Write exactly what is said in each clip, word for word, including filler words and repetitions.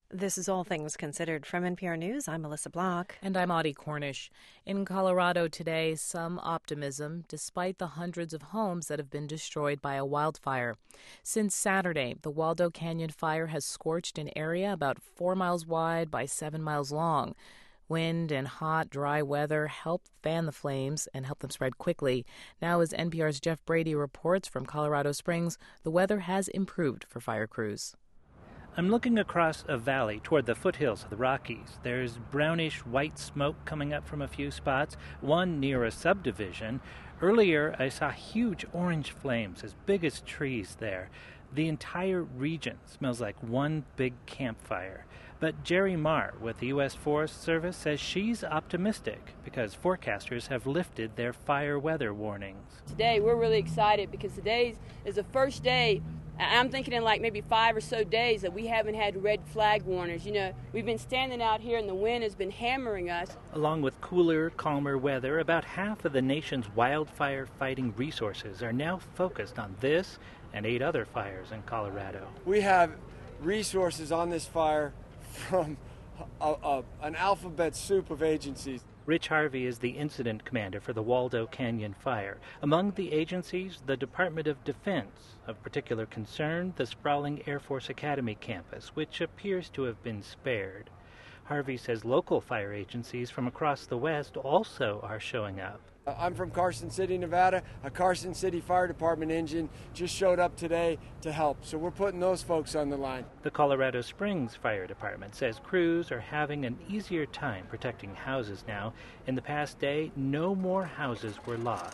This is All Things Considered from N P R News. I'm Melissa Block. And I'm Audie Cornish. In Colorado today, some optimism despite the hundreds of homes that have been destroyed by a wildfire. Since Saturday, the Waldo Canyon fire has scorched an area about four miles wide by seven miles long. Wind and hot, dry weather helped fan the flames and help them spread quickly. Now, as N P R's Jeff Brady reports from Colorado Springs, the weather has improved for fire crews. I'm looking across a valley toward the foothills of the Rockies. There's brownish white smoke coming up from a few spots, one near a subdivision. Earlier, I saw huge orange flames as big as trees there. The entire region smells like one big campfire. But Jerry Marr with the U S Forest Service says she's optimistic because forecasters have lifted their fire weather warnings. Today, we're really excited because today is the first day. I'm thinking in like maybe five or so days that we haven't had red flag warners. You know, we've been standing out here and the wind has been hammering us. Along with cooler, calmer weather, about half of the nation's wildfire fighting resources are now focused on this and eight other fires in Colorado. We have resources on this fire from a, a, an alphabet soup of agencies. Rich Harvey is the incident commander for the Waldo Canyon fire. Among the agencies, the Department of Defense. Of particular concern, the sprawling Air Force Academy campus, which appears to have been spared. Harvey says local fire agencies from across the West also are showing up. I'm from Carson City, Nevada. A Carson City Fire Department engine just showed up today to help, so we're putting those folks on the line. The Colorado Springs Fire Department says crews are having an easier time protecting houses now. In the past day, no more houses were lost.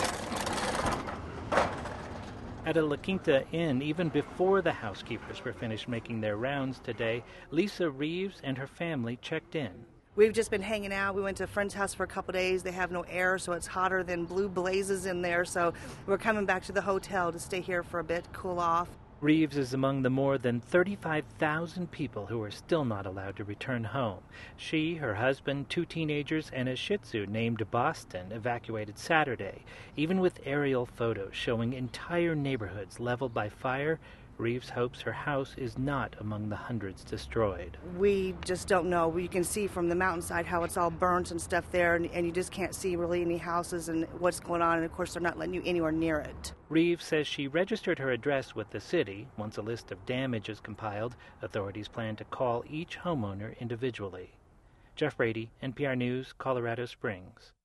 At a La Quinta Inn, even before the housekeepers were finished making their rounds today, Lisa Reeves and her family checked in. We've just been hanging out. We went to a friend's house for a couple of days. They have no air, so it's hotter than blue blazes in there. So we're coming back to the hotel to stay here for a bit, cool off. Reeves is among the more than thirty-five thousand people who are still not allowed to return home. She, her husband, two teenagers, and a Shih Tzu named Boston evacuated Saturday. Even with aerial photos showing entire neighborhoods leveled by fire, Reeves hopes her house is not among the hundreds destroyed. We just don't know. You can see from the mountainside how it's all burnt and stuff there, and, and you just can't see really any houses and what's going on, and of course they're not letting you anywhere near it. Reeves says she registered her address with the city. Once a list of damage is compiled, authorities plan to call each homeowner individually. Jeff Brady, N P R News, Colorado Springs.